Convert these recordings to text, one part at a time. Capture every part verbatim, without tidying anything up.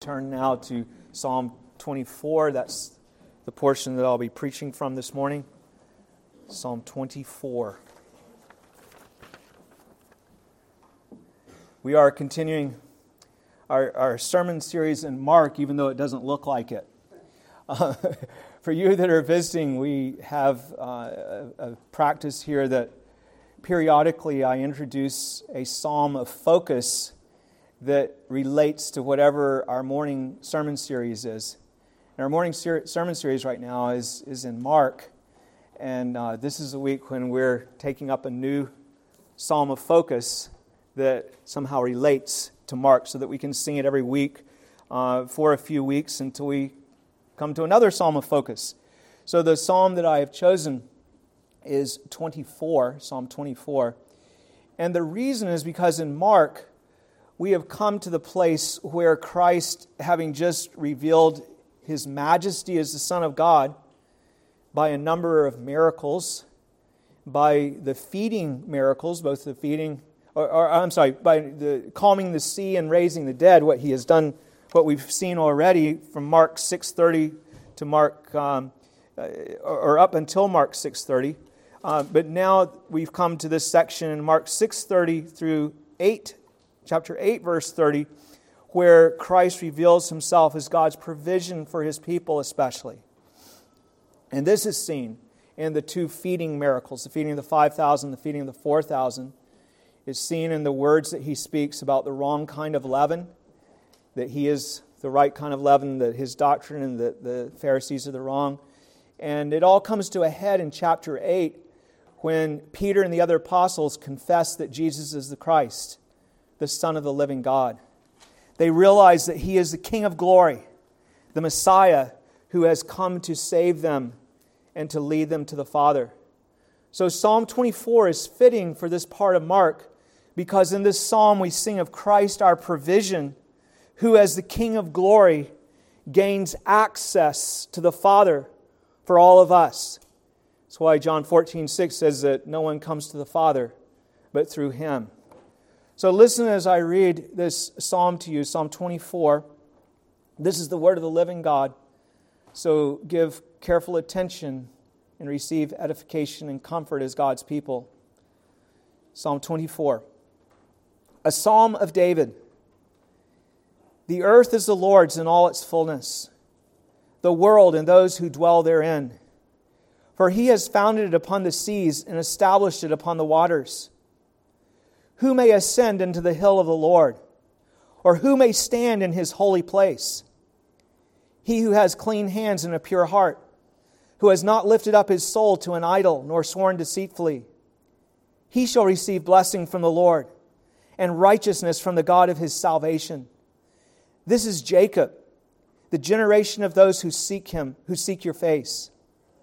Turn now to Psalm twenty-four. That's the portion that I'll be preaching from this morning. Psalm twenty-four. We are continuing our, our sermon series in Mark, even though it doesn't look like it. Uh, for you that are visiting, we have uh, a, a practice here that periodically I introduce a psalm of focus that relates to whatever our morning sermon series is. And our morning ser- sermon series right now is, is in Mark. And uh, this is a week when we're taking up a new psalm of focus that somehow relates to Mark so that we can sing it every week uh, for a few weeks until we come to another psalm of focus. So the psalm that I have chosen is twenty-four, Psalm twenty-four. And the reason is because in Mark, we have come to the place where Christ, having just revealed His majesty as the Son of God by a number of miracles, by the feeding miracles, both the feeding, or, or I'm sorry, by the calming the sea and raising the dead, what He has done, what we've seen already from Mark six thirty to Mark, um, or up until Mark six thirty. Uh, but now we've come to this section in Mark six thirty through eight. Chapter eight, verse thirty, where Christ reveals Himself as God's provision for His people especially. And this is seen in the two feeding miracles, the feeding of the five thousand, the feeding of the four thousand, is seen in the words that He speaks about the wrong kind of leaven, that He is the right kind of leaven, that His doctrine and that the Pharisees are the wrong. And it all comes to a head in chapter eight when Peter and the other apostles confess that Jesus is the Christ, the Son of the living God. They realize that He is the King of glory, the Messiah who has come to save them and to lead them to the Father. So Psalm twenty-four is fitting for this part of Mark because in this psalm we sing of Christ our provision, who as the King of glory gains access to the Father for all of us. That's why John fourteen six says that no one comes to the Father but through Him. So listen as I read this psalm to you, Psalm twenty-four. This is the word of the living God. So give careful attention and receive edification and comfort as God's people. Psalm twenty-four. A psalm of David. The earth is the Lord's in all its fullness, the world and those who dwell therein. For He has founded it upon the seas and established it upon the waters. Who may ascend into the hill of the Lord? Or who may stand in His holy place? He who has clean hands and a pure heart, who has not lifted up his soul to an idol, nor sworn deceitfully. He shall receive blessing from the Lord, and righteousness from the God of his salvation. This is Jacob, the generation of those who seek Him, who seek your face.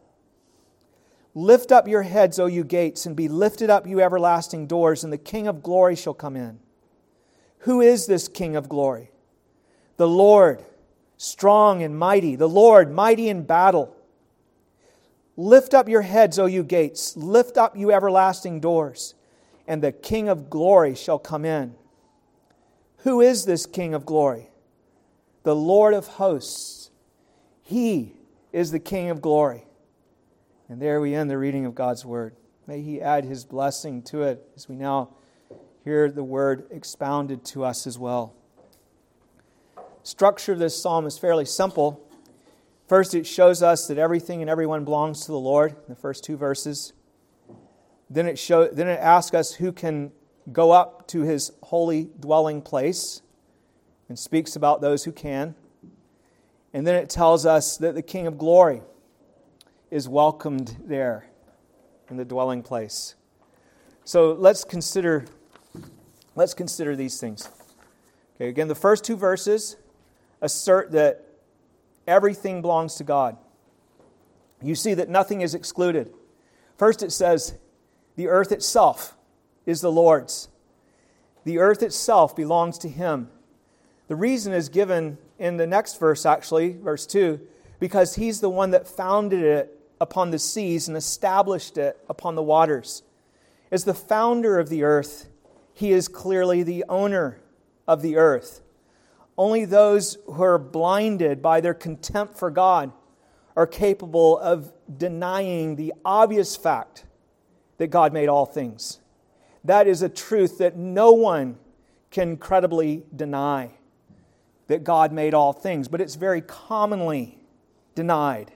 Lift up your heads, O you gates, and be lifted up, you everlasting doors, and the King of glory shall come in. Who is this King of glory? The Lord, strong and mighty, the Lord, mighty in battle. Lift up your heads, O you gates, lift up, you everlasting doors, and the King of glory shall come in. Who is this King of glory? The Lord of hosts. He is the King of glory. And there we end the reading of God's Word. May He add His blessing to it as we now hear the Word expounded to us as well. Structure of this psalm is fairly simple. First, it shows us that everything and everyone belongs to the Lord, in the first two verses. Then it show, then it asks us who can go up to His holy dwelling place and speaks about those who can. And then it tells us that the King of glory is welcomed there in the dwelling place. So let's consider let's consider these things. Okay, again, the first two verses assert that everything belongs to God. You see that nothing is excluded. First it says, the earth itself is the Lord's. The earth itself belongs to Him. The reason is given in the next verse, actually, verse two, because He's the one that founded it upon the seas and established it upon the waters. As the founder of the earth, He is clearly the owner of the earth. Only those who are blinded by their contempt for God are capable of denying the obvious fact that God made all things. That is a truth that no one can credibly deny, that God made all things. But it's very commonly denied.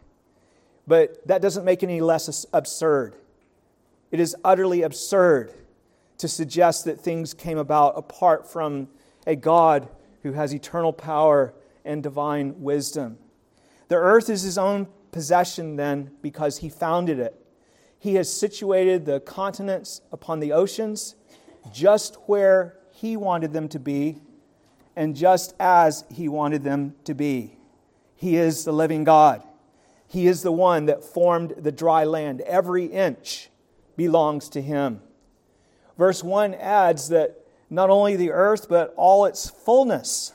But that doesn't make it any less absurd. It is utterly absurd to suggest that things came about apart from a God who has eternal power and divine wisdom. The earth is His own possession then because He founded it. He has situated the continents upon the oceans just where He wanted them to be and just as He wanted them to be. He is the living God. He is the one that formed the dry land. Every inch belongs to Him. Verse one adds that not only the earth, but all its fullness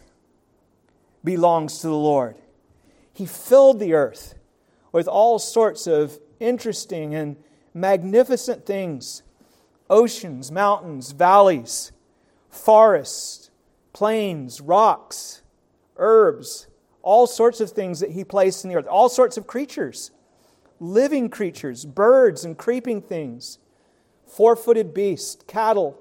belongs to the Lord. He filled the earth with all sorts of interesting and magnificent things. Oceans, mountains, valleys, forests, plains, rocks, herbs, all sorts of things that He placed in the earth. All sorts of creatures, living creatures, birds and creeping things, four-footed beasts, cattle,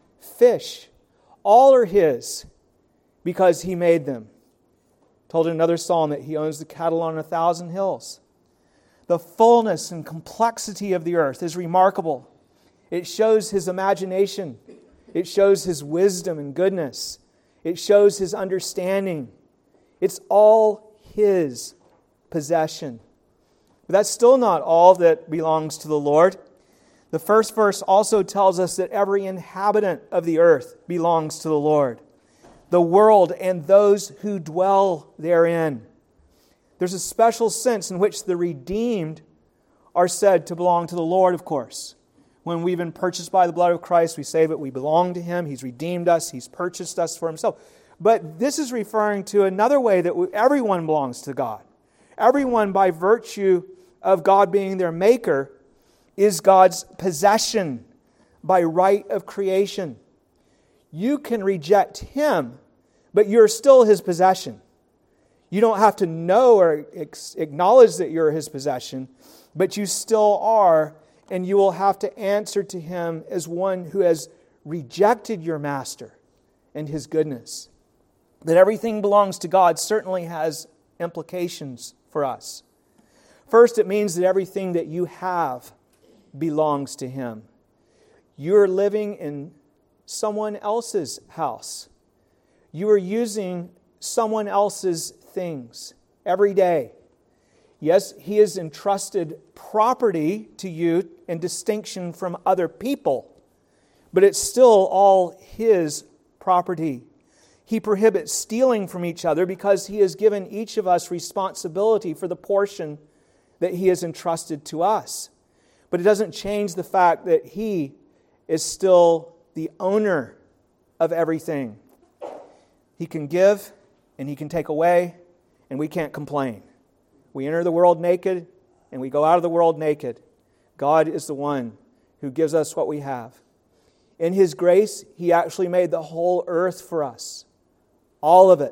fish, all are His because He made them. Told in another psalm that He owns the cattle on a thousand hills. The fullness and complexity of the earth is remarkable. It shows His imagination. It shows His wisdom and goodness. It shows His understanding. It's all His possession. But that's still not all that belongs to the Lord. The first verse also tells us that every inhabitant of the earth belongs to the Lord, the world and those who dwell therein. There's a special sense in which the redeemed are said to belong to the Lord, of course. When we've been purchased by the blood of Christ, we say that we belong to Him. He's redeemed us. He's purchased us for Himself. But this is referring to another way that everyone belongs to God. Everyone, by virtue of God being their maker, is God's possession by right of creation. You can reject Him, but you're still His possession. You don't have to know or acknowledge that you're His possession, but you still are, and you will have to answer to Him as one who has rejected your master and His goodness. That everything belongs to God certainly has implications for us. First, it means that everything that you have belongs to Him. You're living in someone else's house. You are using someone else's things every day. Yes, He has entrusted property to you in distinction from other people, but it's still all His property. He prohibits stealing from each other because He has given each of us responsibility for the portion that He has entrusted to us. But it doesn't change the fact that He is still the owner of everything. He can give and He can take away, and we can't complain. We enter the world naked and we go out of the world naked. God is the one who gives us what we have. In His grace, He actually made the whole earth for us. All of it.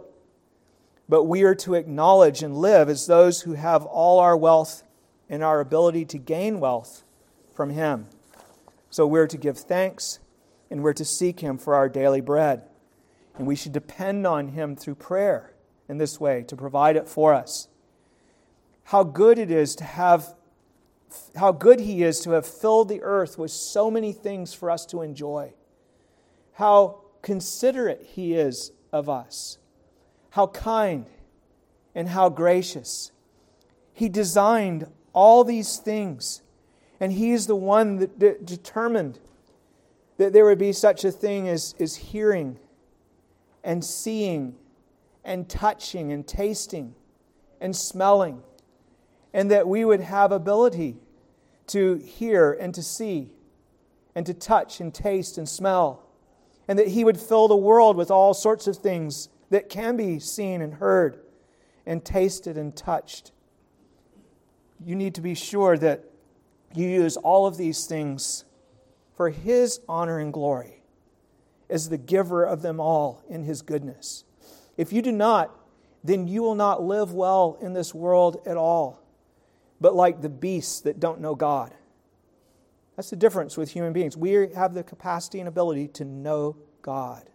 But we are to acknowledge and live as those who have all our wealth and our ability to gain wealth from Him. So we're to give thanks and we're to seek Him for our daily bread. And we should depend on Him through prayer in this way to provide it for us. How good it is to have, how good He is to have filled the earth with so many things for us to enjoy. How considerate He is of us. How kind and how gracious. He designed all these things, and He is the one that de- determined that there would be such a thing as, as hearing and seeing and touching and tasting and smelling, and that we would have ability to hear and to see and to touch and taste and smell, and that He would fill the world with all sorts of things that can be seen and heard and tasted and touched. You need to be sure that you use all of these things for His honor and glory as the giver of them all in His goodness. If you do not, then you will not live well in this world at all, but like the beasts that don't know God. That's the difference with human beings. We have the capacity and ability to know God,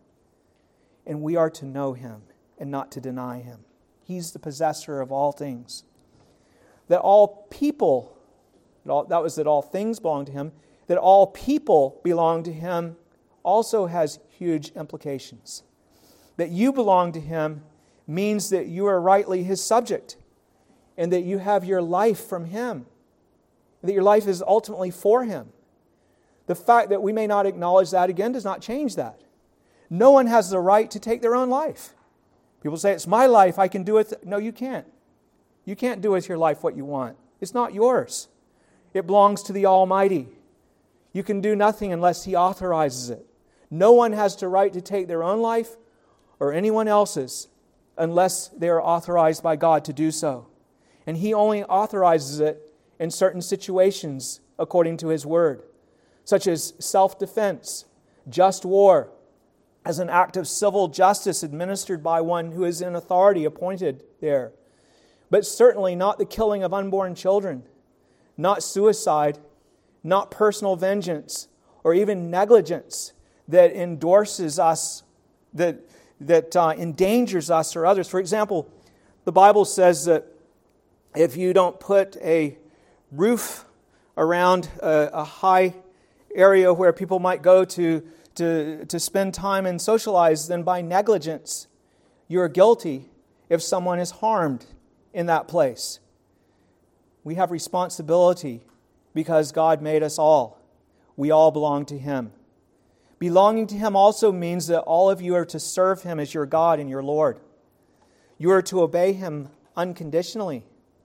and we are to know Him and not to deny Him. He's the possessor of all things. That all people, that was that all things belong to Him, that all people belong to Him also has huge implications. That you belong to Him means that you are rightly His subject and that you have your life from Him, that your life is ultimately for Him. The fact that we may not acknowledge that again does not change that. No one has the right to take their own life. People say, it's my life, I can do it. No, you can't. You can't do with your life what you want. It's not yours. It belongs to the Almighty. You can do nothing unless He authorizes it. No one has the right to take their own life or anyone else's unless they are authorized by God to do so. And He only authorizes it in certain situations according to His Word, such as self-defense, just war, as an act of civil justice administered by one who is in authority appointed there. But certainly not the killing of unborn children, not suicide, not personal vengeance, or even negligence that endorses us, that, that uh, endangers us or others. For example, the Bible says that if you don't put a roof around a, a high area where people might go to, to, to spend time and socialize, then by negligence, you're guilty if someone is harmed in that place. We have responsibility because God made us all. We all belong to Him. Belonging to Him also means that all of you are to serve Him as your God and your Lord. You are to obey Him unconditionally.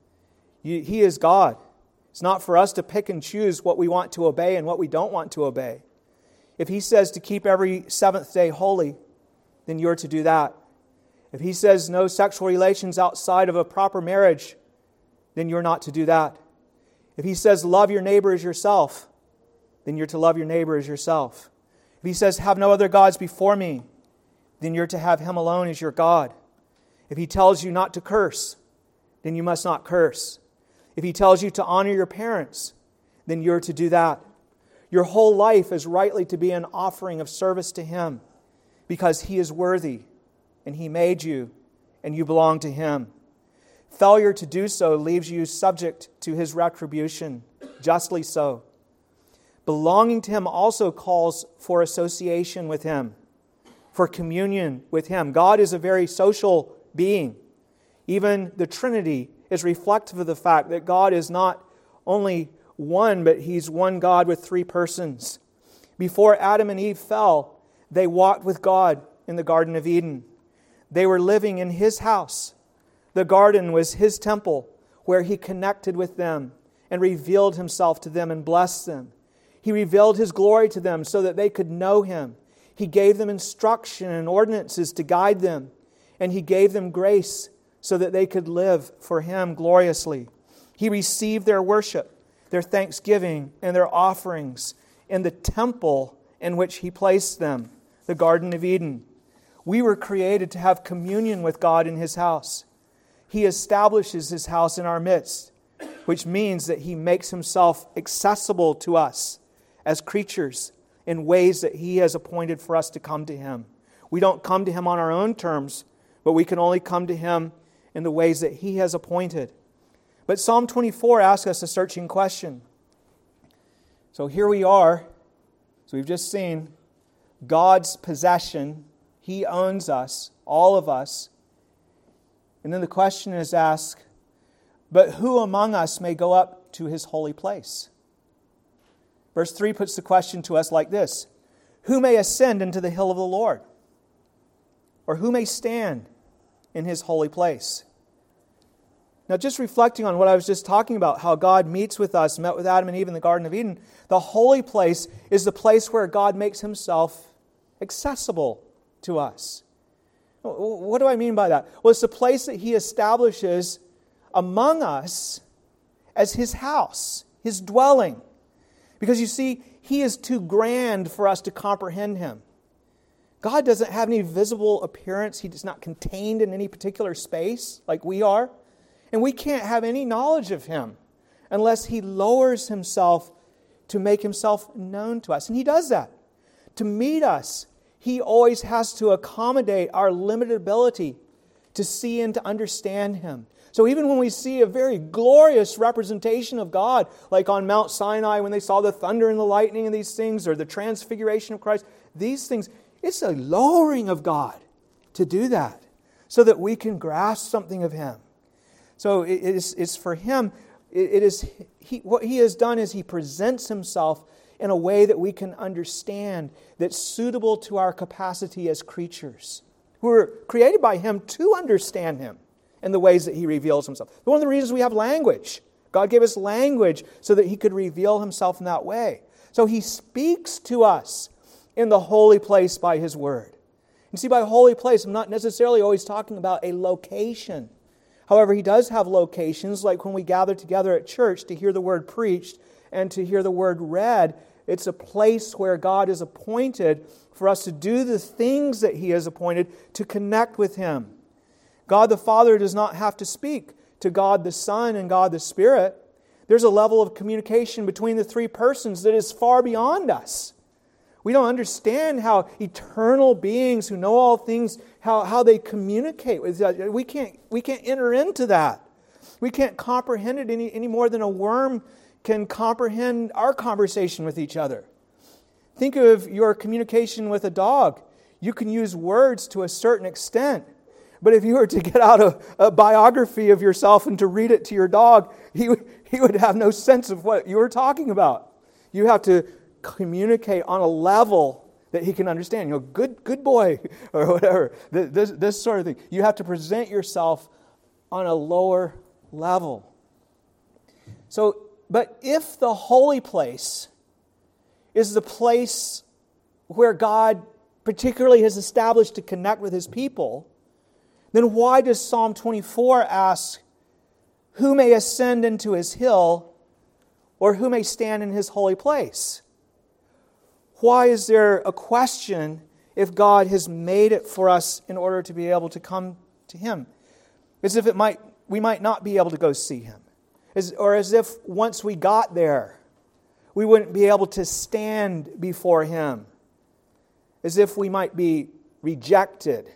You, He is God. It's not for us to pick and choose what we want to obey and what we don't want to obey. If He says to keep every seventh day holy, then you're to do that. If He says no sexual relations outside of a proper marriage, then you're not to do that. If He says love your neighbor as yourself, then you're to love your neighbor as yourself. If He says have no other gods before me, then you're to have Him alone as your God. If He tells you not to curse, then you must not curse. If He tells you to honor your parents, then you're to do that. Your whole life is rightly to be an offering of service to Him because He is worthy and He made you and you belong to Him. Failure to do so leaves you subject to His retribution, justly so. Belonging to Him also calls for association with Him, for communion with Him. God is a very social being. Even the Trinity is reflective of the fact that God is not only one, but He's one God with three persons. Before Adam and Eve fell, they walked with God in the Garden of Eden. They were living in His house. The garden was His temple where He connected with them and revealed Himself to them and blessed them. He revealed His glory to them so that they could know Him. He gave them instruction and ordinances to guide them. And He gave them grace so that they could live for Him gloriously. He received their worship, their thanksgiving, and their offerings in the temple in which He placed them, the Garden of Eden. We were created to have communion with God in His house. He establishes His house in our midst, which means that He makes Himself accessible to us as creatures in ways that He has appointed for us to come to Him. We don't come to Him on our own terms, but we can only come to Him in the ways that He has appointed. But Psalm twenty-four asks us a searching question. So here we are, as we've just seen, God's possession. He owns us, all of us. And then the question is asked, but who among us may go up to His holy place? Verse three puts the question to us like this: who may ascend into the hill of the Lord? Or who may stand in His holy place? Now, just reflecting on what I was just talking about, how God meets with us, met with Adam and Eve in the Garden of Eden, the holy place is the place where God makes Himself accessible to us. What do I mean by that? Well, it's the place that He establishes among us as His house, His dwelling. Because you see, He is too grand for us to comprehend Him. God doesn't have any visible appearance. He is not contained in any particular space like we are. And we can't have any knowledge of Him unless He lowers Himself to make Himself known to us. And He does that. To meet us, He always has to accommodate our limited ability to see and to understand Him. So even when we see a very glorious representation of God, like on Mount Sinai when they saw the thunder and the lightning and these things, or the transfiguration of Christ, these things, it's a lowering of God to do that so that we can grasp something of Him. So it is, it's for Him, it, it is he, what He has done is He presents Himself in a way that we can understand, that's suitable to our capacity as creatures. We're created by Him to understand Him and the ways that He reveals Himself. One of the reasons we have language. God gave us language so that He could reveal Himself in that way. So He speaks to us in the holy place by His Word. You see, by holy place, I'm not necessarily always talking about a location. However, He does have locations, like when we gather together at church to hear the Word preached and to hear the Word read. It's a place where God is appointed for us to do the things that He has appointed to connect with Him. God the Father does not have to speak to God the Son and God the Spirit. There's a level of communication between the three persons that is far beyond us. We don't understand how eternal beings who know all things, how, how they communicate with each other. We can't, we can't enter into that. We can't comprehend it any, any more than a worm can comprehend our conversation with each other. Think of your communication with a dog. You can use words to a certain extent. But if you were to get out a, a biography of yourself and to read it to your dog, he would, he would have no sense of what you were talking about. You have to communicate on a level that he can understand. You know, good good boy, or whatever. This, this sort of thing. You have to present yourself on a lower level. So, but if the holy place is the place where God particularly has established to connect with His people, then why does Psalm twenty-four ask, who may ascend into His hill, or who may stand in His holy place? Why is there a question if God has made it for us in order to be able to come to Him? As if it might we might not be able to go see Him. As, or as if once we got there, we wouldn't be able to stand before Him. As if we might be rejected.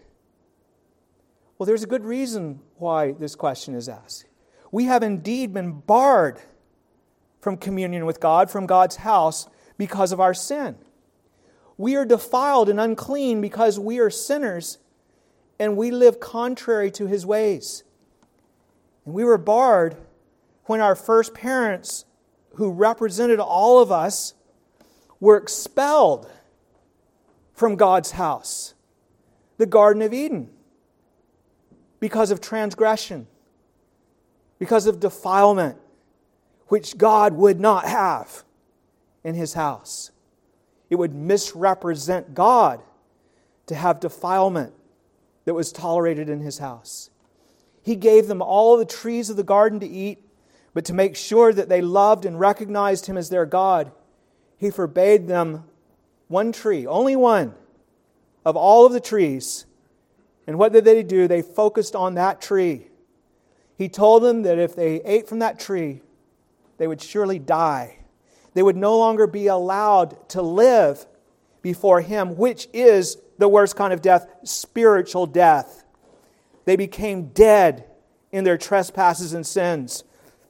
Well, there's a good reason why this question is asked. We have indeed been barred from communion with God, from God's house, because of our sin. We are defiled and unclean because we are sinners and we live contrary to His ways. And we were barred when our first parents, who represented all of us, were expelled from God's house, the Garden of Eden, because of transgression, because of defilement, which God would not have in His house. It would misrepresent God to have defilement that was tolerated in His house. He gave them all the trees of the garden to eat, but to make sure that they loved and recognized Him as their God, He forbade them one tree, only one, of all of the trees. And what did they do? They focused on that tree. He told them that if they ate from that tree, they would surely die. They would no longer be allowed to live before Him, which is the worst kind of death, spiritual death. They became dead in their trespasses and sins.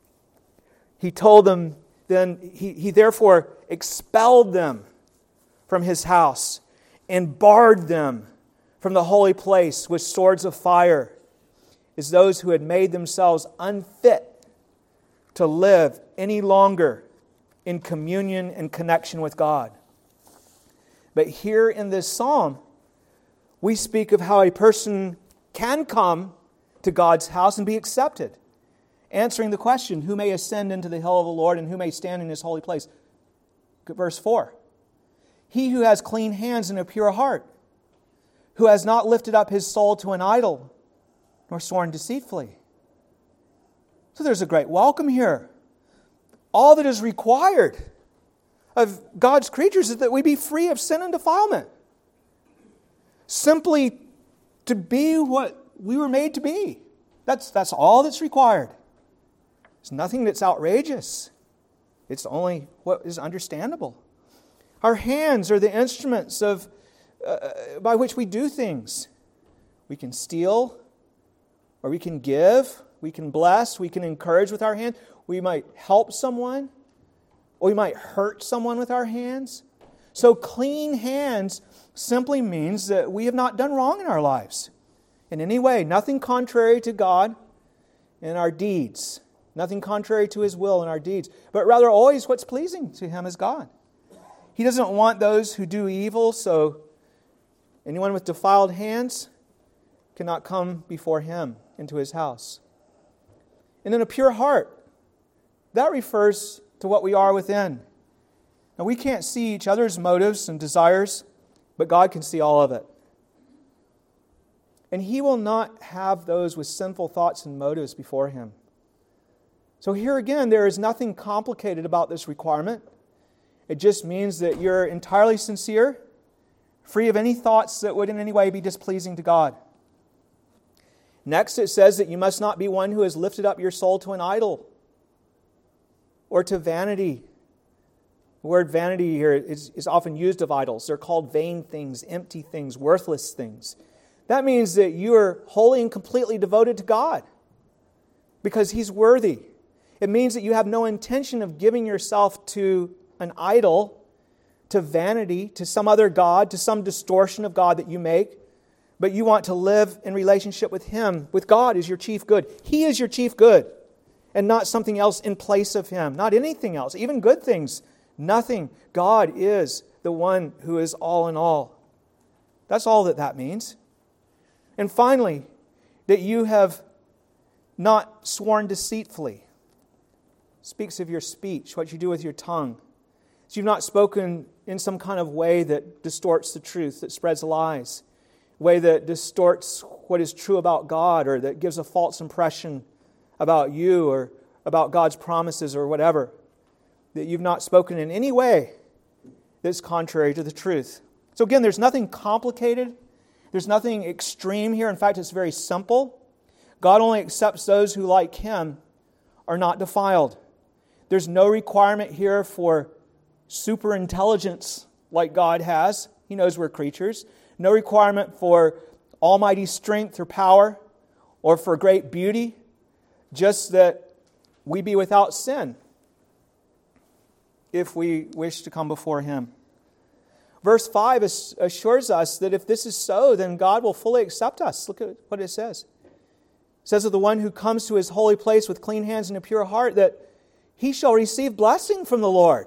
He told them, then he, he therefore expelled them from His house and barred them from the holy place with swords of fire, as those who had made themselves unfit to live any longer in communion and connection with God. But here in this psalm, we speak of how a person can come to God's house and be accepted, answering the question, who may ascend into the hill of the Lord and who may stand in His holy place? Verse four. He who has clean hands and a pure heart, who has not lifted up his soul to an idol, nor sworn deceitfully. So there's a great welcome here. All that is required of God's creatures is that we be free of sin and defilement. simply to be what we were made to be. That's, that's all that's required. It's nothing that's outrageous. It's only what is understandable. Our hands are the instruments of uh, by which we do things. We can steal, or we can give, we can bless, we can encourage with our hands. We might help someone, or we might hurt someone with our hands. So clean hands simply means that we have not done wrong in our lives in any way. Nothing contrary to God in our deeds. Nothing contrary to His will in our deeds. But rather always what's pleasing to Him as God. He doesn't want those who do evil, so anyone with defiled hands cannot come before Him into His house. And then a pure heart. That refers to what we are within. Now, we can't see each other's motives and desires, but God can see all of it. And He will not have those with sinful thoughts and motives before Him. So here again, there is nothing complicated about this requirement. It just means that you're entirely sincere, free of any thoughts that would in any way be displeasing to God. Next, it says that you must not be one who has lifted up your soul to an idol or to vanity. The word vanity here is, is often used of idols. They're called vain things, empty things, worthless things. That means that you are wholly and completely devoted to God because He's worthy. It means that you have no intention of giving yourself to an idol, to vanity, to some other god, to some distortion of God that you make, but you want to live in relationship with Him, with God as your chief good. He is your chief good, and not something else in place of Him, not anything else, even good things. Nothing. God is the one who is all in all. That's all that that means. And finally, that you have not sworn deceitfully. Speaks of your speech, what you do with your tongue. So you've not spoken in some kind of way that distorts the truth, that spreads lies, a way that distorts what is true about God, or that gives a false impression about you or about God's promises or whatever. That you've not spoken in any way that's contrary to the truth. So again, there's nothing complicated. There's nothing extreme here. In fact, it's very simple. God only accepts those who, like Him, are not defiled. There's no requirement here for super intelligence like God has. He knows we're creatures. No requirement for almighty strength or power or for great beauty. Just that we be without sin if we wish to come before Him. Verse five assures us that if this is so, then God will fully accept us. Look at what it says. It says of the one who comes to His holy place with clean hands and a pure heart, that he shall receive blessing from the Lord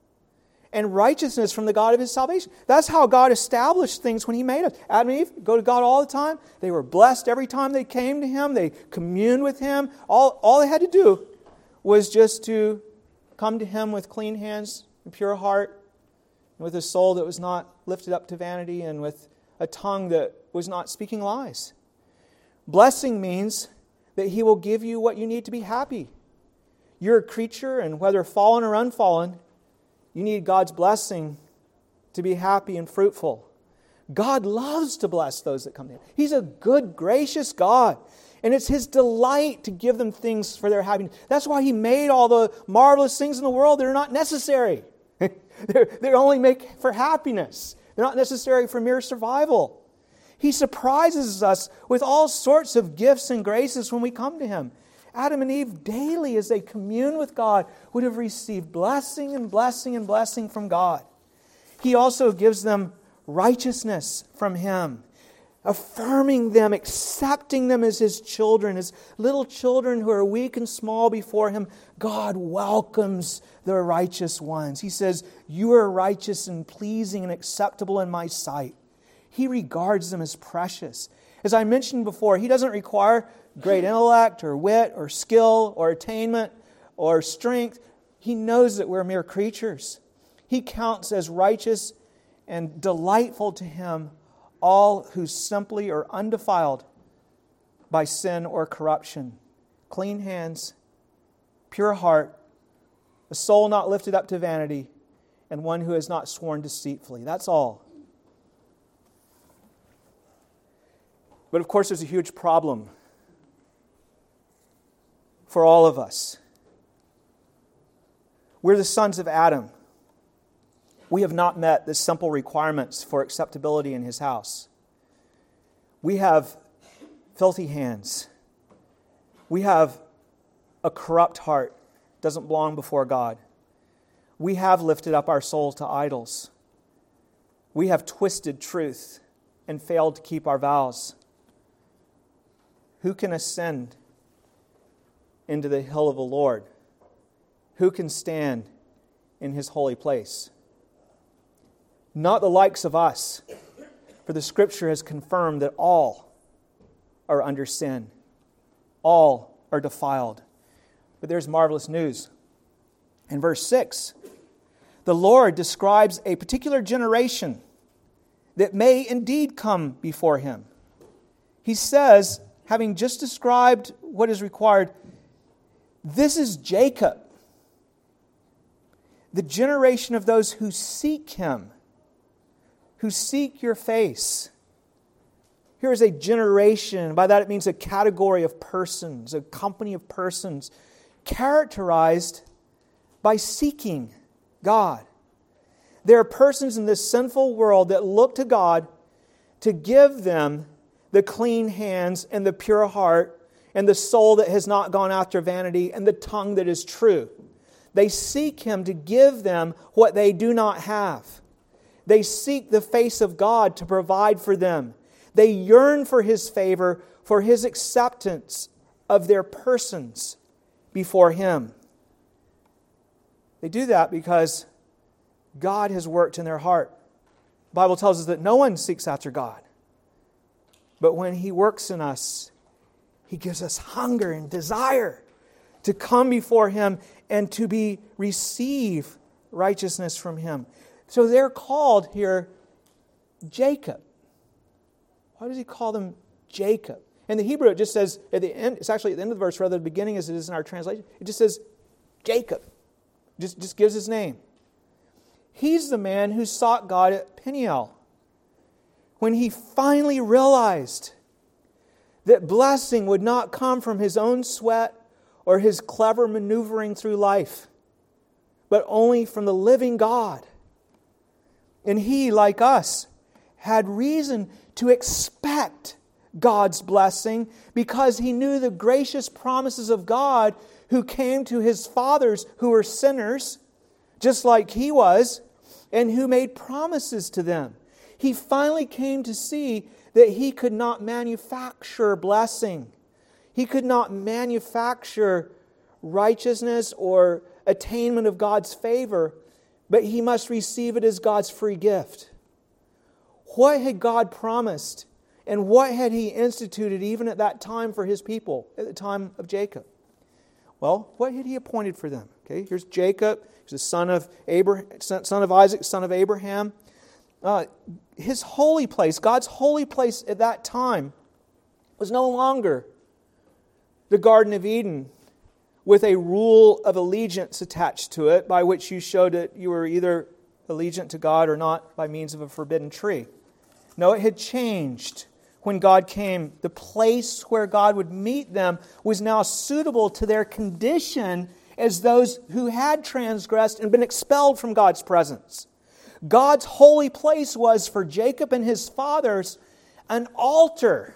and righteousness from the God of his salvation. That's how God established things when He made us. Adam and Eve go to God all the time. They were blessed every time they came to Him. They communed with Him. All, all they had to do was just to come to Him with clean hands and pure heart, and with a soul that was not lifted up to vanity, and with a tongue that was not speaking lies. Blessing means that He will give you what you need to be happy. You're a creature, and whether fallen or unfallen, you need God's blessing to be happy and fruitful. God loves to bless those that come to Him. He's a good, gracious God. And it's His delight to give them things for their happiness. That's why He made all the marvelous things in the world that are not necessary. they're, they only make for happiness. They're not necessary for mere survival. He surprises us with all sorts of gifts and graces when we come to Him. Adam and Eve daily, as they commune with God, would have received blessing and blessing and blessing from God. He also gives them righteousness from Him, affirming them, accepting them as His children, as little children who are weak and small before Him. God welcomes the righteous ones. He says, "You are righteous and pleasing and acceptable in my sight." He regards them as precious. As I mentioned before, He doesn't require great intellect or wit or skill or attainment or strength. He knows that we're mere creatures. He counts as righteous and delightful to Him all who simply are undefiled by sin or corruption. Clean hands, pure heart, a soul not lifted up to vanity, and one who has not sworn deceitfully. That's all. But of course, there's a huge problem for all of us. We're the sons of Adam. We have not met the simple requirements for acceptability in His house. We have filthy hands. We have a corrupt heart, doesn't belong before God. We have lifted up our soul to idols. We have twisted truth and failed to keep our vows. Who can ascend into the hill of the Lord? Who can stand in His holy place? Not the likes of us, for the Scripture has confirmed that all are under sin. All are defiled. But there's marvelous news. In verse six, the Lord describes a particular generation that may indeed come before Him. He says, having just described what is required, this is Jacob, the generation of those who seek Him, who seek your face. Here is a generation, by that it means a category of persons, a company of persons, characterized by seeking God. There are persons in this sinful world that look to God to give them the clean hands and the pure heart and the soul that has not gone after vanity and the tongue that is true. They seek Him to give them what they do not have. They seek the face of God to provide for them. They yearn for His favor, for His acceptance of their persons before Him. They do that because God has worked in their heart. The Bible tells us that no one seeks after God. But when He works in us, He gives us hunger and desire to come before Him and to be receive righteousness from Him. So they're called here Jacob. Why does He call them Jacob? In the Hebrew, it just says at the end. It's actually at the end of the verse, rather than the beginning, as it is in our translation. It just says Jacob. Just just gives his name. He's the man who sought God at Peniel. When he finally realized that blessing would not come from his own sweat or his clever maneuvering through life, but only from the living God. And he, like us, had reason to expect God's blessing because he knew the gracious promises of God who came to his fathers who were sinners, just like he was, and who made promises to them. He finally came to see that he could not manufacture blessing. He could not manufacture righteousness or attainment of God's favor, but he must receive it as God's free gift. What had God promised, and what had He instituted even at that time for His people, at the time of Jacob? Well, what had He appointed for them? Okay, here's Jacob. He's the son of Abraham, son of Isaac, son of Abraham. Uh, his holy place, God's holy place at that time, was no longer the Garden of Eden with a rule of allegiance attached to it by which you showed that you were either allegiant to God or not by means of a forbidden tree. No, it had changed when God came. The place where God would meet them was now suitable to their condition as those who had transgressed and been expelled from God's presence. God's holy place was for Jacob and his fathers an altar.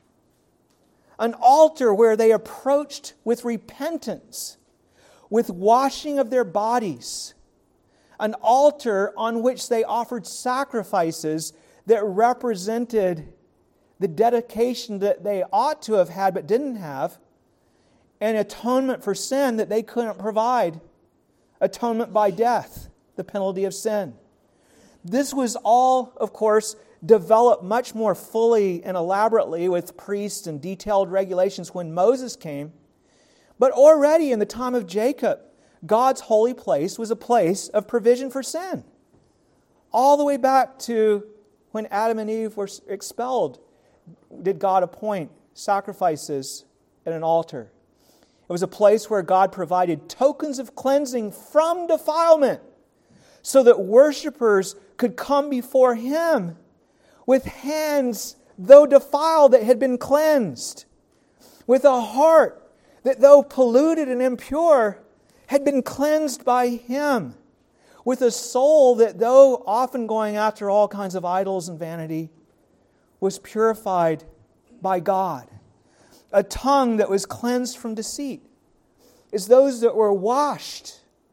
An altar where they approached with repentance, with washing of their bodies. An altar on which they offered sacrifices that represented the dedication that they ought to have had but didn't have, and atonement for sin that they couldn't provide. Atonement by death, the penalty of sin. This was all, of course, developed much more fully and elaborately with priests and detailed regulations when Moses came. But already in the time of Jacob, God's holy place was a place of provision for sin. All the way back to when Adam and Eve were expelled, did God appoint sacrifices at an altar. It was a place where God provided tokens of cleansing from defilement so that worshipers could come before Him with hands though defiled, that had been cleansed. With a heart that, though polluted and impure, had been cleansed by Him. With a soul that, though often going after all kinds of idols and vanity, was purified by God. A tongue that was cleansed from deceit. Is those that were washed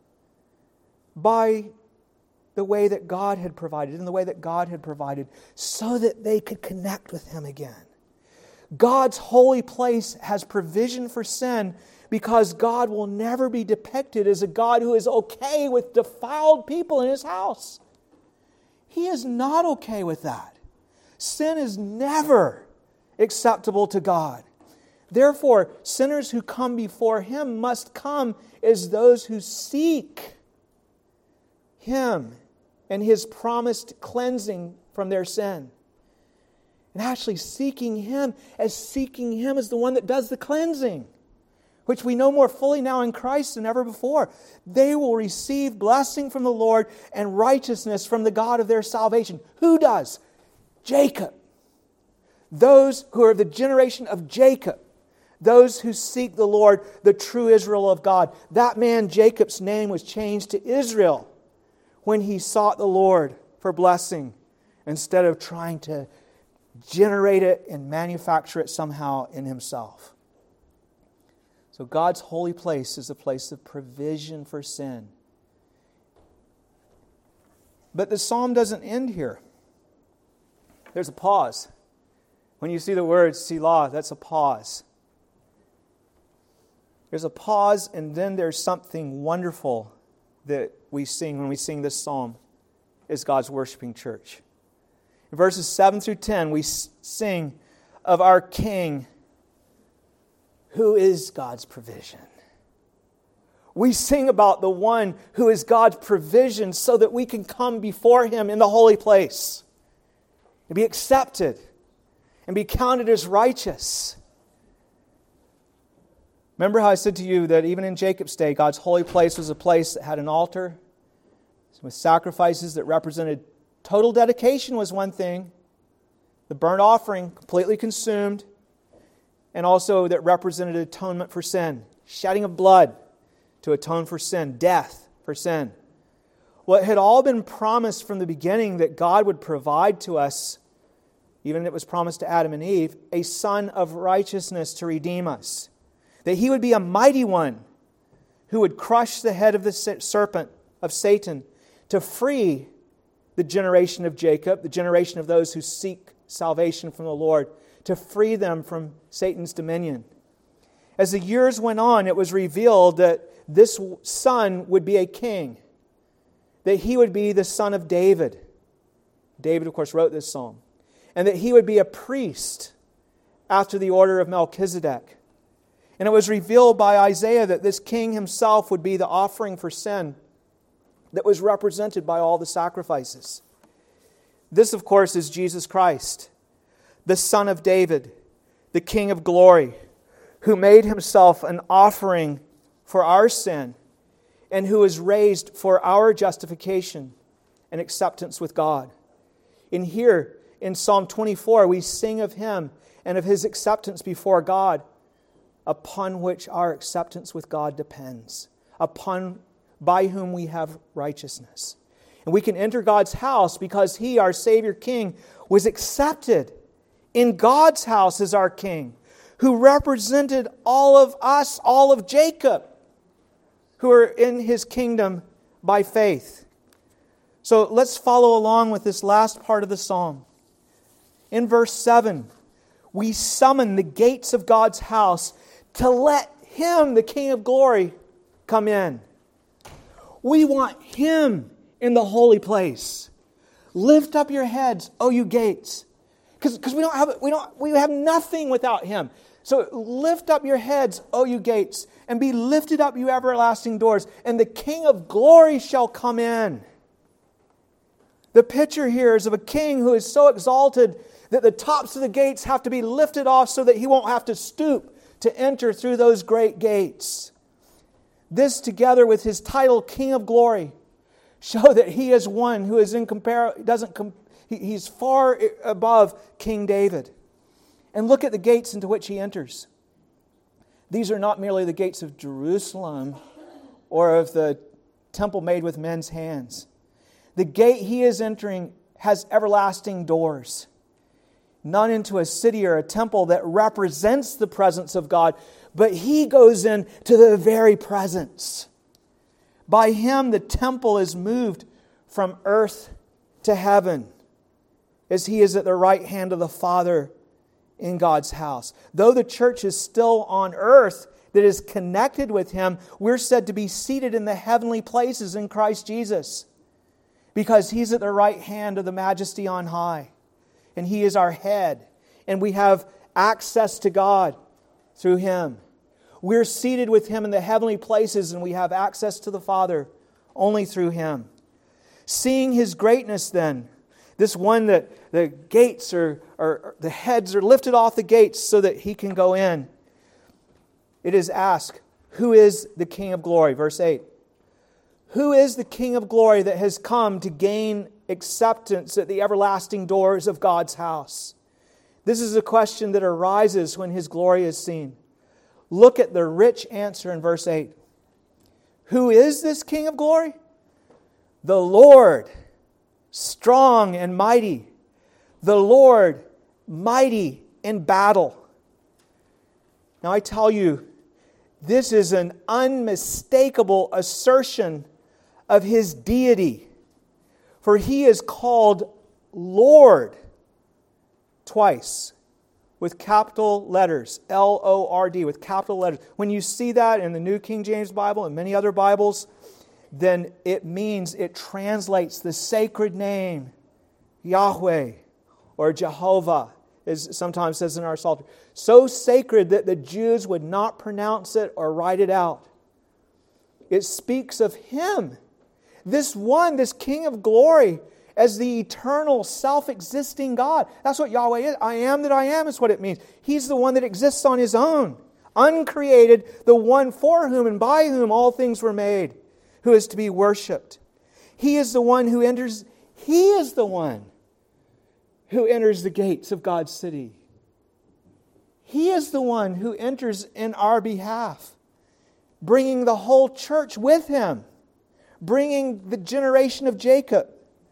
by the way that God had provided, in the way that God had provided, so that they could connect with Him again. God's holy place has provision for sin because God will never be depicted as a God who is okay with defiled people in His house. He is not okay with that. Sin is never acceptable to God. Therefore, sinners who come before Him must come as those who seek Him and His promised cleansing from their sin. And actually seeking Him as seeking Him as the one that does the cleansing, which we know more fully now in Christ than ever before. They will receive blessing from the Lord and righteousness from the God of their salvation. Who does? Jacob. Those who are the generation of Jacob. Those who seek the Lord, the true Israel of God. That man, Jacob's name was changed to Israel when he sought the Lord for blessing instead of trying to generate it and manufacture it somehow in himself. So God's holy place is a place of provision for sin. But the psalm doesn't end here. There's a pause. When you see the word Selah, that's a pause. There's a pause, and then there's something wonderful that we sing when we sing this psalm as God's worshiping church. In verses seven through ten, we sing of our King, who is God's provision. We sing about the one who is God's provision so that we can come before Him in the holy place and be accepted and be counted as righteous. Remember how I said to you that even in Jacob's day, God's holy place was a place that had an altar with sacrifices that represented total dedication was one thing, the burnt offering completely consumed, and also that represented atonement for sin, shedding of blood to atone for sin, death for sin. Well, it had all been promised from the beginning that God would provide to us, even it was promised to Adam and Eve, a son of righteousness to redeem us. That He would be a mighty one who would crush the head of the serpent, of Satan, to free the generation of Jacob, the generation of those who seek salvation from the Lord, to free them from Satan's dominion. As the years went on, it was revealed that this son would be a king, that he would be the son of David. David, of course, wrote this psalm. And that he would be a priest after the order of Melchizedek. And it was revealed by Isaiah that this king himself would be the offering for sin that was represented by all the sacrifices. This, of course, is Jesus Christ, the Son of David, the King of glory, who made Himself an offering for our sin and who was raised for our justification and acceptance with God. In here, in Psalm twenty-four, we sing of Him and of His acceptance before God, upon which our acceptance with God depends, upon by whom we have righteousness. And we can enter God's house because He, our Savior King, was accepted in God's house as our King, who represented all of us, all of Jacob, who are in His kingdom by faith. So let's follow along with this last part of the psalm. In verse seven, we summon the gates of God's house to let Him, the King of glory, come in. We want Him in the holy place. Lift up your heads, O you gates. Because we don't have we don't we have nothing without Him. So lift up your heads, O you gates, and be lifted up, you everlasting doors, and the King of glory shall come in. The picture here is of a king who is so exalted that the tops of the gates have to be lifted off so that he won't have to stoop to enter through those great gates. This, together with his title, King of Glory, show that He is one who is incompar- doesn't com- He, he's far above King David. And look at the gates into which he enters. These are not merely the gates of Jerusalem or of the temple made with men's hands. The gate he is entering has everlasting doors. Not into a city or a temple that represents the presence of God, but he goes into the very presence. By him, the temple is moved from earth to heaven, as he is at the right hand of the Father in God's house. Though the church is still on earth that is connected with him, we're said to be seated in the heavenly places in Christ Jesus, because he's at the right hand of the Majesty on high. And he is our head. And we have access to God through him. We're seated with him in the heavenly places, and we have access to the Father only through him. Seeing his greatness then, this one that the gates are, are, the heads are lifted off the gates so that he can go in. It is asked, who is the King of glory? Verse eight. Who is the King of glory that has come to gain acceptance at the everlasting doors of God's house? This is a question that arises when his glory is seen. Look at the rich answer in verse eight. Who is this King of glory? The Lord, strong and mighty. The Lord, mighty in battle. Now I tell you, this is an unmistakable assertion of his deity. For he is called Lord twice with capital letters, L O R D, with capital letters. When you see that in the New King James Bible and many other Bibles, then it means, it translates the sacred name, Yahweh, or Jehovah, as sometimes says in our Psalter. So sacred that the Jews would not pronounce it or write it out. It speaks of him, this one, this King of glory, as the eternal, self-existing God. That's what Yahweh is. I am that I am is what it means. He's the one that exists on his own, uncreated, the one for whom and by whom all things were made, who is to be worshipped. He is the one who enters, He is the one who enters the gates of God's city. He is the one who enters in our behalf, bringing the whole church with Him, bringing the generation of Jacob.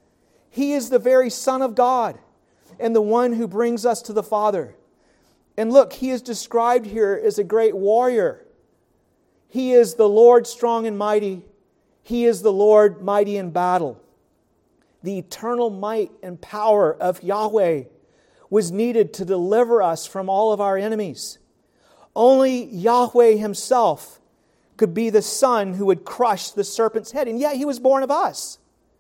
He is the very Son of God and the one who brings us to the Father. And look, He is described here as a great warrior. He is the Lord strong and mighty. He is the Lord mighty in battle. The eternal might and power of Yahweh was needed to deliver us from all of our enemies. Only Yahweh Himself could be the Son who would crush the serpent's head. And yet He was born of us.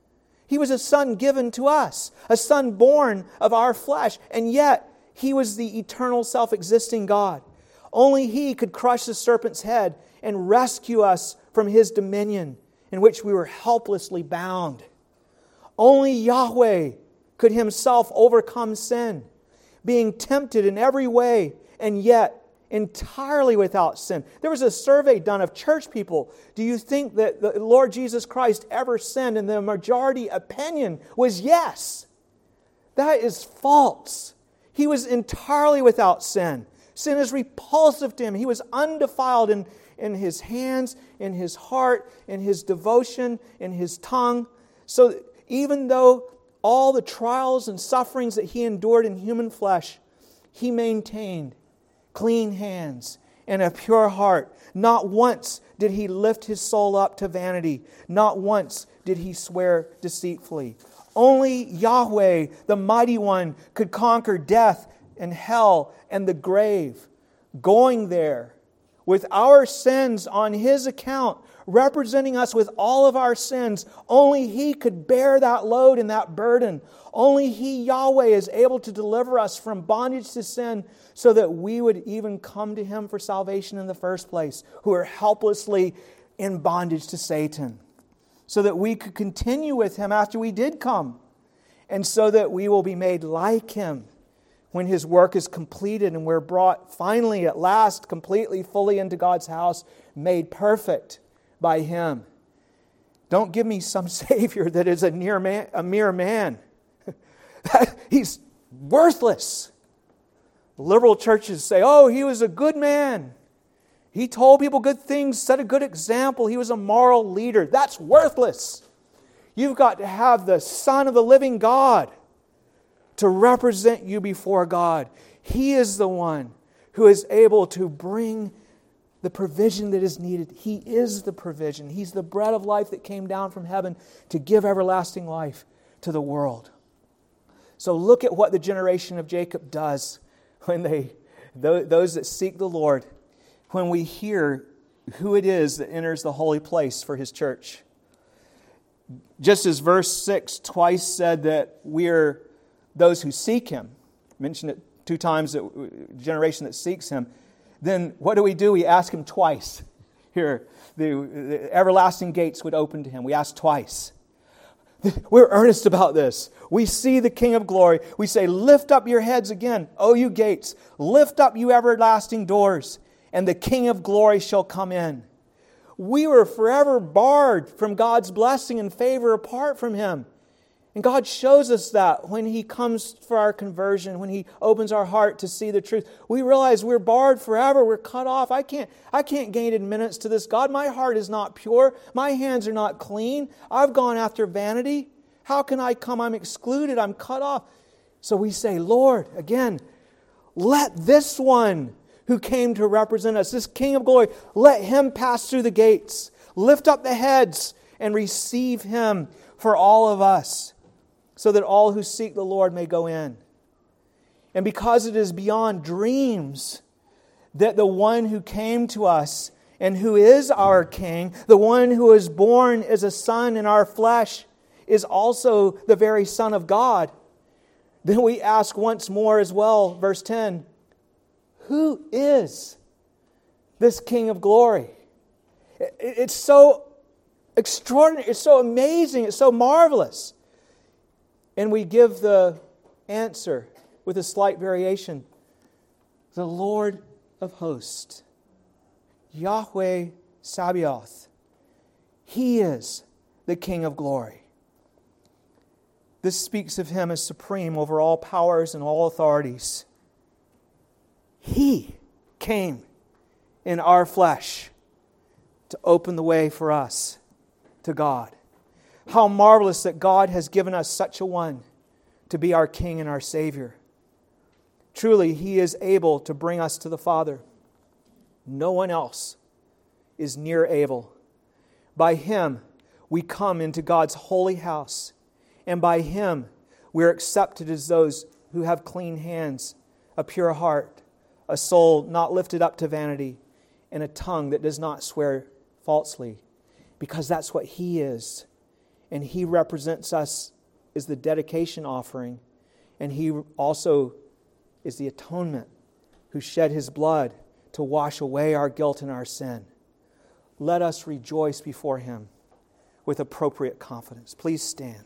He was a Son given to us, a Son born of our flesh. And yet He was the eternal self-existing God. Only He could crush the serpent's head and rescue us from His dominion, in which we were helplessly bound. Only Yahweh could Himself overcome sin, being tempted in every way and yet entirely without sin. There was a survey done of church people. Do you think that the Lord Jesus Christ ever sinned? And the majority opinion was yes. That is false. He was entirely without sin. Sin is repulsive to Him. He was undefiled in in His hands, in His heart, in His devotion, in His tongue. So even though all the trials and sufferings that He endured in human flesh, He maintained clean hands and a pure heart. Not once did He lift His soul up to vanity. Not once did He swear deceitfully. Only Yahweh, the Mighty One, could conquer death and hell and the grave. Going there with our sins on His account, representing us with all of our sins. Only He could bear that load and that burden. Only He, Yahweh, is able to deliver us from bondage to sin so that we would even come to Him for salvation in the first place, who are helplessly in bondage to Satan. So that we could continue with Him after we did come. And so that we will be made like Him when His work is completed and we're brought finally at last completely, fully into God's house, made perfect by Him. Don't give me some Savior that is a, near man, a mere man. He's worthless. Liberal churches say, oh, he was a good man. He told people good things, set a good example. He was a moral leader. That's worthless. You've got to have the Son of the living God to represent you before God. He is the one who is able to bring the provision that is needed. He is the provision. He's the bread of life that came down from heaven to give everlasting life to the world. So look at what the generation of Jacob does when they, those that seek the Lord, when we hear who it is that enters the holy place for His church. Just as verse six twice said that we are those who seek Him, mentioned it two times, that generation that seeks Him, then what do we do? We ask Him twice. Here, the, the everlasting gates would open to Him. We ask twice. We're earnest about this. We see the King of glory. We say, lift up your heads again, O you gates. Lift up, you everlasting doors, and the King of glory shall come in. We were forever barred from God's blessing and favor apart from Him. And God shows us that when He comes for our conversion, when He opens our heart to see the truth. We realize we're barred forever. We're cut off. I can't, I can't gain admittance to this God. My heart is not pure. My hands are not clean. I've gone after vanity. How can I come? I'm excluded. I'm cut off. So we say, Lord, again, let this one who came to represent us, this King of glory, let Him pass through the gates. Lift up the heads and receive Him for all of us, so that all who seek the Lord may go in. And because it is beyond dreams that the one who came to us and who is our King, the one who is born as a son in our flesh, is also the very Son of God, then we ask once more as well, verse ten, who is this King of glory? It's so extraordinary, it's so amazing, it's so marvelous. And we give the answer with a slight variation. The Lord of hosts, Yahweh Sabaoth. He is the King of glory. This speaks of Him as supreme over all powers and all authorities. He came in our flesh to open the way for us to God. How marvelous that God has given us such a one to be our King and our Savior. Truly, He is able to bring us to the Father. No one else is near able. By Him, we come into God's holy house, and by Him, we are accepted as those who have clean hands, a pure heart, a soul not lifted up to vanity, and a tongue that does not swear falsely, because that's what He is. And He represents us as the dedication offering. And He also is the atonement who shed His blood to wash away our guilt and our sin. Let us rejoice before Him with appropriate confidence. Please stand.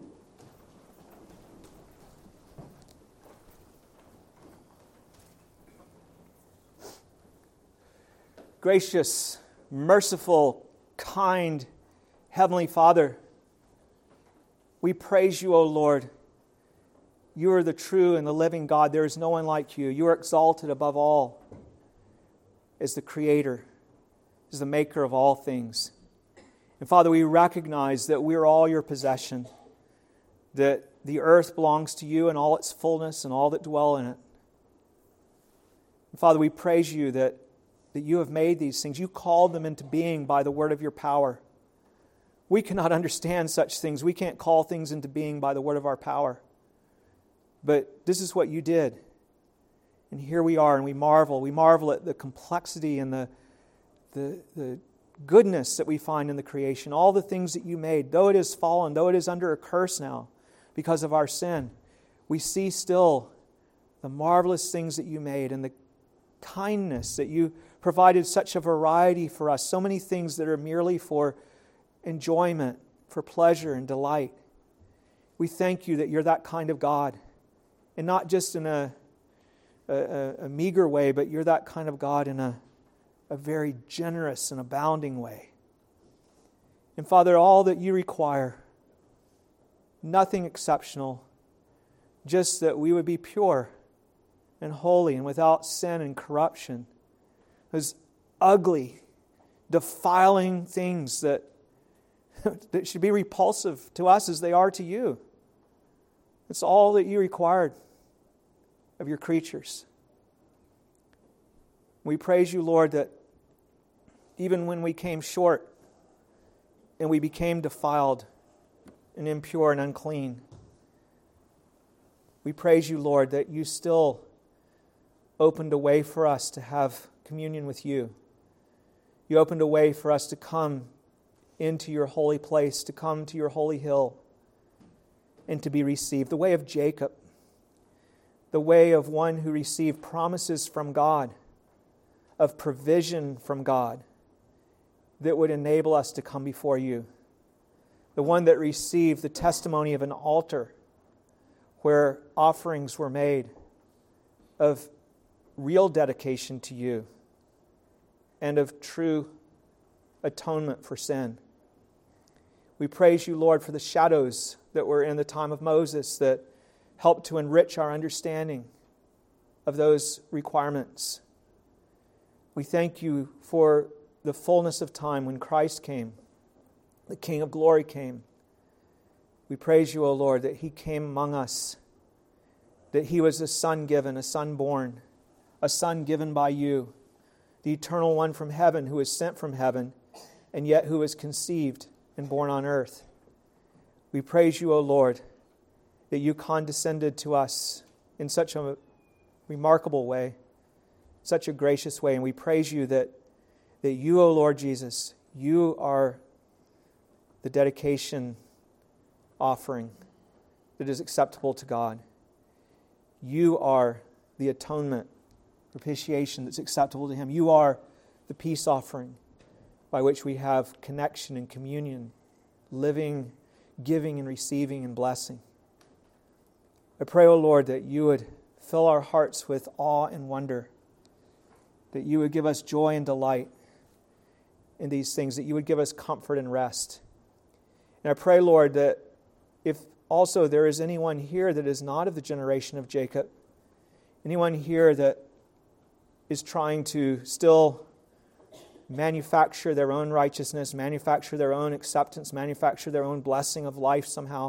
Gracious, merciful, kind Heavenly Father, we praise You, O Lord. You are the true and the living God. There is no one like You. You are exalted above all as the Creator, as the Maker of all things. And Father, we recognize that we are all Your possession, that the earth belongs to You and all its fullness and all that dwell in it. And Father, we praise You that, that You have made these things. You called them into being by the word of Your power. We cannot understand such things. We can't call things into being by the word of our power. But this is what You did. And here we are, and we marvel. We marvel at the complexity and the, the, the goodness that we find in the creation. All the things that You made, though it is fallen, though it is under a curse now because of our sin, we see still the marvelous things that You made and the kindness that You provided such a variety for us. So many things that are merely for enjoyment, for pleasure and delight. We thank You that You're that kind of God. And not just in a, a, a meager way, but You're that kind of God in a, a very generous and abounding way. And Father, all that You require, nothing exceptional, just that we would be pure and holy and without sin and corruption. Those ugly, defiling things that, that should be repulsive to us as they are to you. It's all that you required of your creatures. We praise you, Lord, that even when we came short and we became defiled and impure and unclean, we praise you, Lord, that you still opened a way for us to have communion with you. You opened a way for us to come into your holy place, to come to your holy hill, and to be received. The way of Jacob, the way of one who received promises from God, of provision from God, that would enable us to come before you. The one that received the testimony of an altar where offerings were made of real dedication to you and of true atonement for sin. We praise you, Lord, for the shadows that were in the time of Moses that helped to enrich our understanding of those requirements. We thank you for the fullness of time when Christ came, the King of glory came. We praise you, O Lord, that He came among us, that He was a Son given, a Son born, a Son given by you, the Eternal One from heaven who was sent from heaven, and yet who was conceived and born on earth. We praise you, O Lord, that you condescended to us in such a remarkable way, such a gracious way, and we praise you that, that you, O Lord Jesus, you are the dedication offering that is acceptable to God. You are the atonement, propitiation that's acceptable to Him. You are the peace offering by which we have connection and communion, living, giving and receiving and blessing. I pray, O Lord, that you would fill our hearts with awe and wonder, that you would give us joy and delight in these things, that you would give us comfort and rest. And I pray, Lord, that if also there is anyone here that is not of the generation of Jacob, anyone here that is trying to still manufacture their own righteousness, manufacture their own acceptance, manufacture their own blessing of life somehow,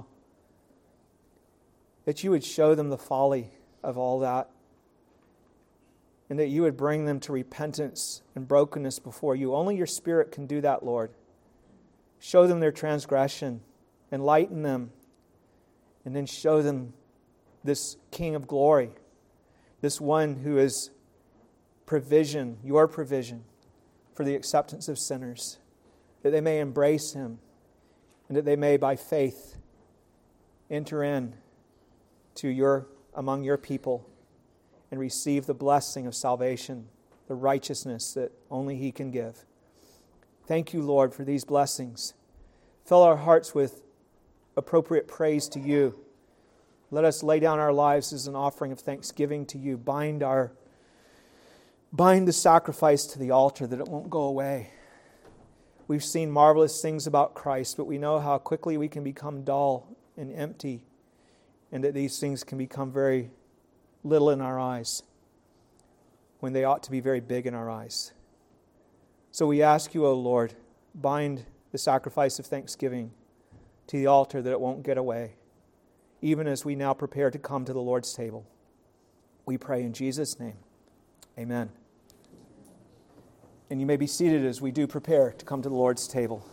that you would show them the folly of all that, and that you would bring them to repentance and brokenness before you. Only your Spirit can do that, Lord. Show them their transgression, enlighten them, and then show them this King of glory, this one who is provision, your provision for the acceptance of sinners, that they may embrace Him, and that they may, by faith, enter in to your among your people and receive the blessing of salvation, the righteousness that only He can give. Thank you, Lord, for these blessings. Fill our hearts with appropriate praise to you. Let us lay down our lives as an offering of thanksgiving to you. Bind our bind the sacrifice to the altar that it won't go away. We've seen marvelous things about Christ, but we know how quickly we can become dull and empty, and that these things can become very little in our eyes when they ought to be very big in our eyes. So we ask you, O Lord, bind the sacrifice of thanksgiving to the altar that it won't get away, even as we now prepare to come to the Lord's table. We pray in Jesus' name. Amen. And you may be seated as we do prepare to come to the Lord's table.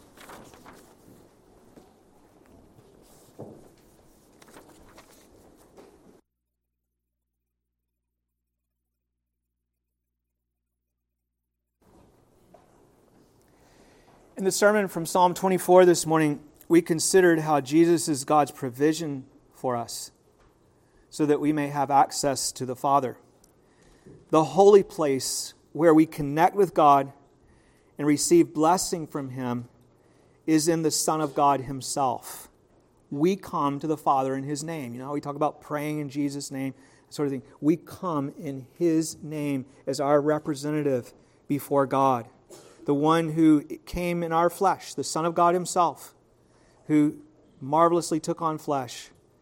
In the sermon from Psalm twenty-four this morning, we considered how Jesus is God's provision for us so that we may have access to the Father. The holy place where we connect with God and receive blessing from Him is in the Son of God Himself. We come to the Father in His name. You know, we talk about praying in Jesus' name, that sort of thing. We come in His name as our representative before God. The one who came in our flesh, the Son of God Himself, who marvelously took on flesh,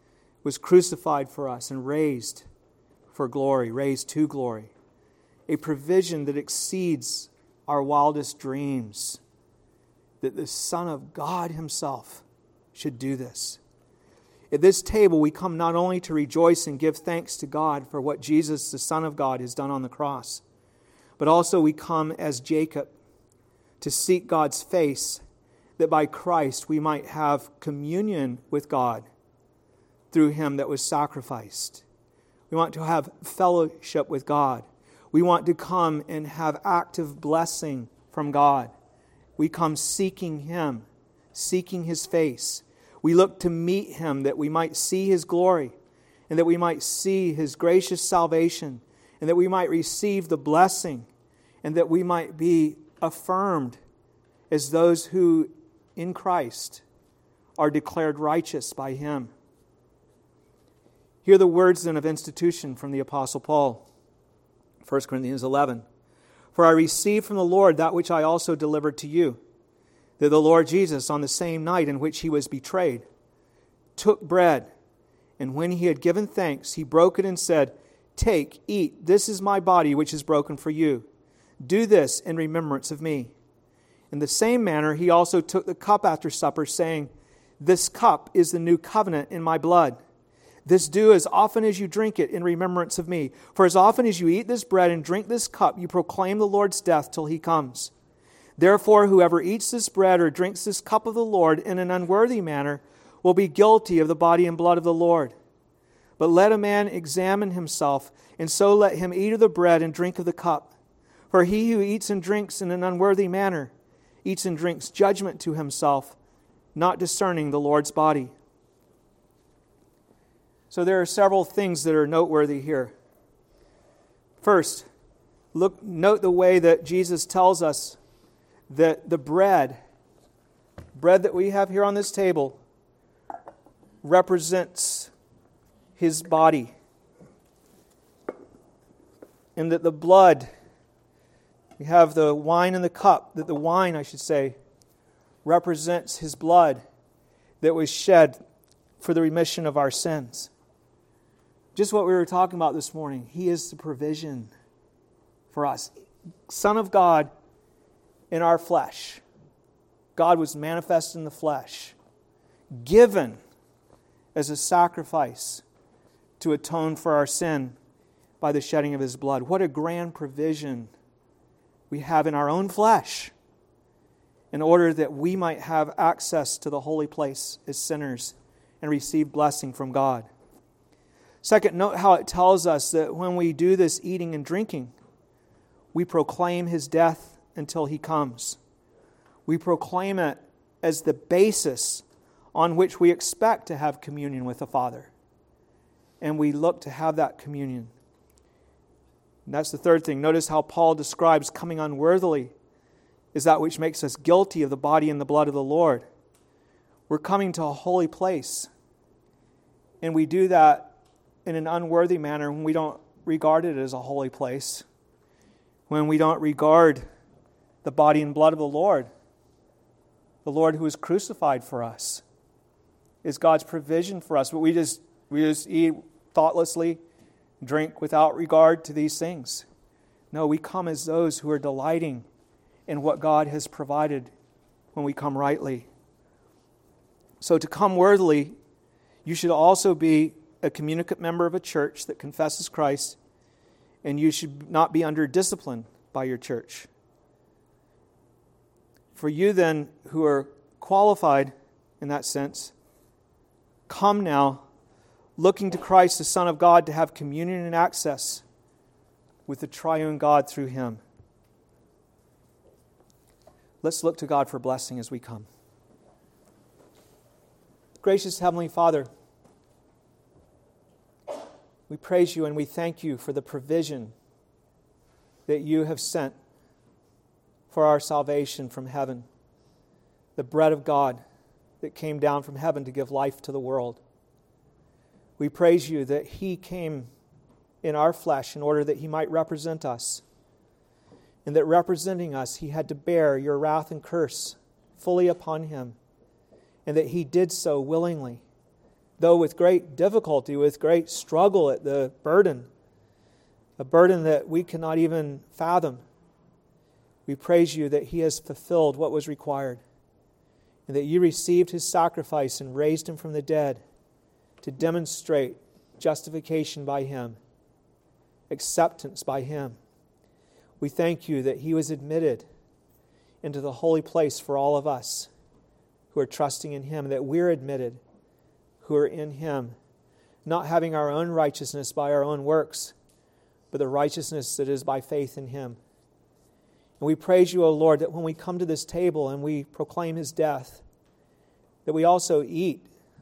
was crucified for us and raised for glory, raised to glory. A provision that exceeds our wildest dreams, that the Son of God Himself should do this. At this table, we come not only to rejoice and give thanks to God for what Jesus, the Son of God, has done on the cross, but also we come as Jacob to seek God's face, that by Christ we might have communion with God through Him that was sacrificed. We want to have fellowship with God. We want to come and have active blessing from God. We come seeking Him, seeking His face. We look to meet Him that we might see His glory and that we might see His gracious salvation and that we might receive the blessing and that we might be affirmed as those who in Christ are declared righteous by Him. Hear the words then of institution from the Apostle Paul. First Corinthians eleven. For I received from the Lord that which I also delivered to you, that the Lord Jesus, on the same night in which He was betrayed, took bread, and when He had given thanks, He broke it and said, Take, eat, this is my body which is broken for you. Do this in remembrance of me. In the same manner, He also took the cup after supper, saying, This cup is the new covenant in my blood. This do as often as you drink it in remembrance of me. For as often as you eat this bread and drink this cup, you proclaim the Lord's death till He comes. Therefore, whoever eats this bread or drinks this cup of the Lord in an unworthy manner will be guilty of the body and blood of the Lord. But let a man examine himself, and so let him eat of the bread and drink of the cup. For he who eats and drinks in an unworthy manner eats and drinks judgment to himself, not discerning the Lord's body. So there are several things that are noteworthy here. First, look, note the way that Jesus tells us that the bread, bread that we have here on this table, represents His body. And that the blood, we have the wine in the cup, that the wine, I should say, represents His blood that was shed for the remission of our sins. Just what we were talking about this morning. He is the provision for us. Son of God in our flesh. God was manifest in the flesh, given as a sacrifice to atone for our sin by the shedding of His blood. What a grand provision we have in our own flesh in order that we might have access to the holy place as sinners and receive blessing from God. Second, note how it tells us that when we do this eating and drinking, we proclaim His death until He comes. We proclaim it as the basis on which we expect to have communion with the Father. And we look to have that communion. And that's the third thing. Notice how Paul describes coming unworthily is that which makes us guilty of the body and the blood of the Lord. We're coming to a holy place. And we do that in an unworthy manner when we don't regard it as a holy place. When we don't regard the body and blood of the Lord. The Lord who was crucified for us is God's provision for us. But we just we just eat thoughtlessly, drink without regard to these things. No, we come as those who are delighting in what God has provided when we come rightly. So to come worthily, you should also be a communicant member of a church that confesses Christ, and you should not be under discipline by your church. For you then, who are qualified in that sense, come now, looking to Christ, the Son of God, to have communion and access with the triune God through Him. Let's look to God for blessing as we come. Gracious Heavenly Father, we praise You and we thank You for the provision that You have sent for our salvation from heaven. The bread of God that came down from heaven to give life to the world. We praise You that He came in our flesh in order that He might represent us. And that representing us, He had to bear Your wrath and curse fully upon Him. And that He did so willingly though with great difficulty, with great struggle at the burden, a burden that we cannot even fathom. We praise you that He has fulfilled what was required, and that you received His sacrifice and raised Him from the dead to demonstrate justification by Him, acceptance by Him. We thank you that He was admitted into the holy place for all of us who are trusting in Him, that we're admitted who are in Him, not having our own righteousness by our own works, but the righteousness that is by faith in Him. And we praise you, O Lord, that when we come to this table and we proclaim His death, that we also eat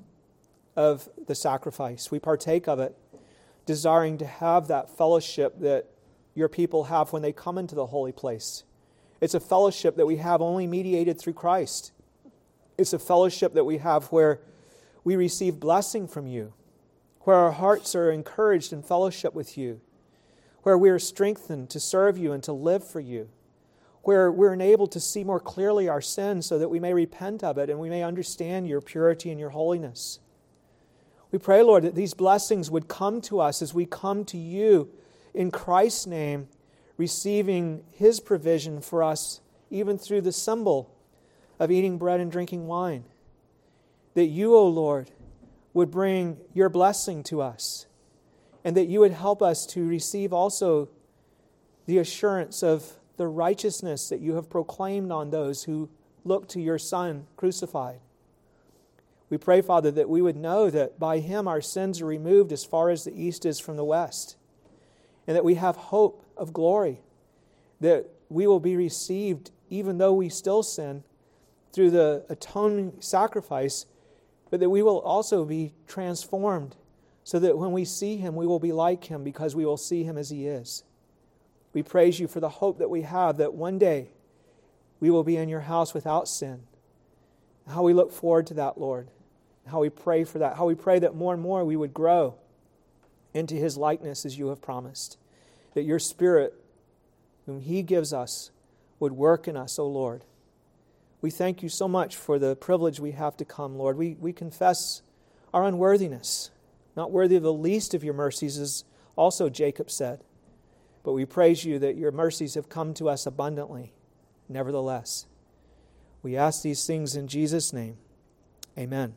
of the sacrifice. We partake of it, desiring to have that fellowship that your people have when they come into the holy place. It's a fellowship that we have only mediated through Christ. It's a fellowship that we have where we receive blessing from you, where our hearts are encouraged in fellowship with you, where we are strengthened to serve you and to live for you, where we're enabled to see more clearly our sin so that we may repent of it and we may understand your purity and your holiness. We pray, Lord, that these blessings would come to us as we come to you in Christ's name, receiving His provision for us, even through the symbol of eating bread and drinking wine. That you, O Lord, would bring your blessing to us, and that you would help us to receive also the assurance of the righteousness that you have proclaimed on those who look to your Son crucified. We pray, Father, that we would know that by Him our sins are removed as far as the east is from the west, and that we have hope of glory, that we will be received, even though we still sin, through the atoning sacrifice, but that we will also be transformed so that when we see Him, we will be like Him because we will see Him as He is. We praise you for the hope that we have that one day we will be in your house without sin. How we look forward to that, Lord. How we pray for that. How we pray that more and more we would grow into His likeness as you have promised. That your Spirit, whom He gives us, would work in us, O Lord. We thank you so much for the privilege we have to come, Lord. We, we confess our unworthiness, not worthy of the least of your mercies, as also Jacob said. But we praise you that your mercies have come to us abundantly, nevertheless. We ask these things in Jesus' name. Amen.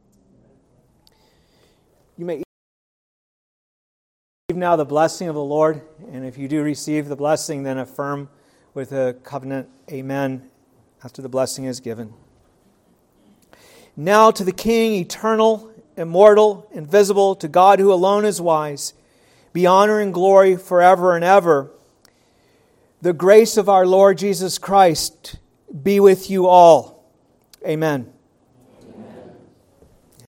You may receive now the blessing of the Lord, and if you do receive the blessing, then affirm with a covenant, amen, after the blessing is given. Now to the King, eternal, immortal, invisible, to God who alone is wise, be honor and glory forever and ever. The grace of our Lord Jesus Christ be with you all. Amen.